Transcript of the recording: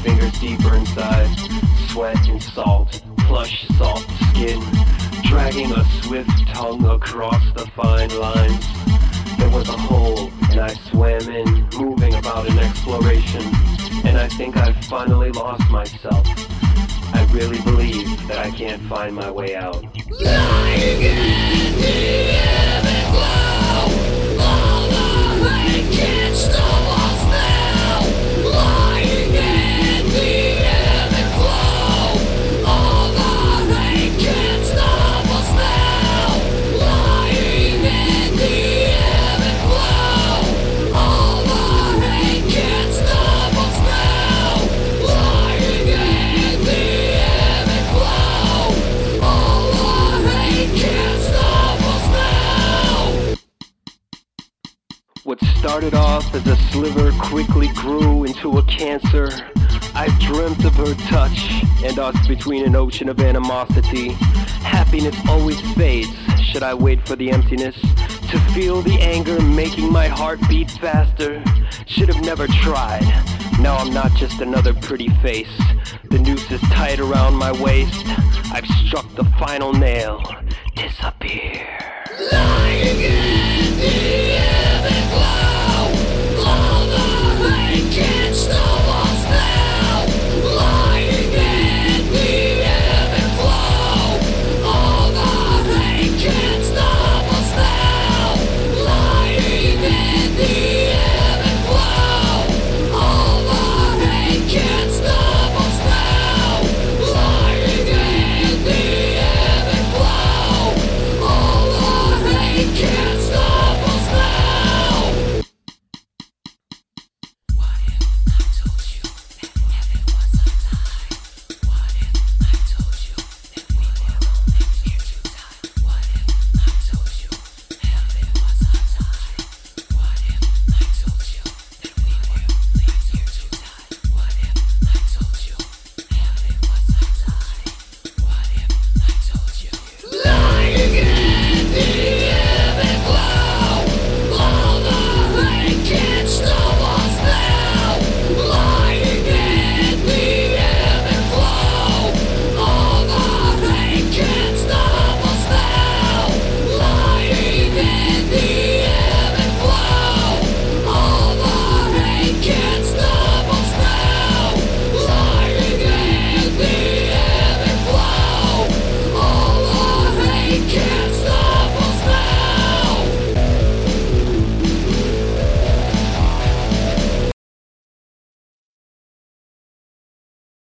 fingers deeper inside, sweat and salt, plush salt skin, dragging a swift tongue across the fine lines. There was a hole, and I swam in, moving about in exploration, and I think I've finally lost myself. I really believe that I can't find my way out. Lying in the everglow, all the hate can't stop us now. Lying in the everglow, all the hate can't stop us now. Lying in the everglow, all the hate can't stop us now. Lying in the everglow, all the hate can't stop us now. What started off as a sliver quickly grew into a cancer. I've dreamt of her touch and us between an ocean of animosity. Happiness always fades. Should I wait for the emptiness to feel the anger making my heart beat faster? Should have never tried. Now I'm not just another pretty face. The noose is tight around my waist. I've struck the final nail. Disappear. Lying in the everglow, all the hate can't stop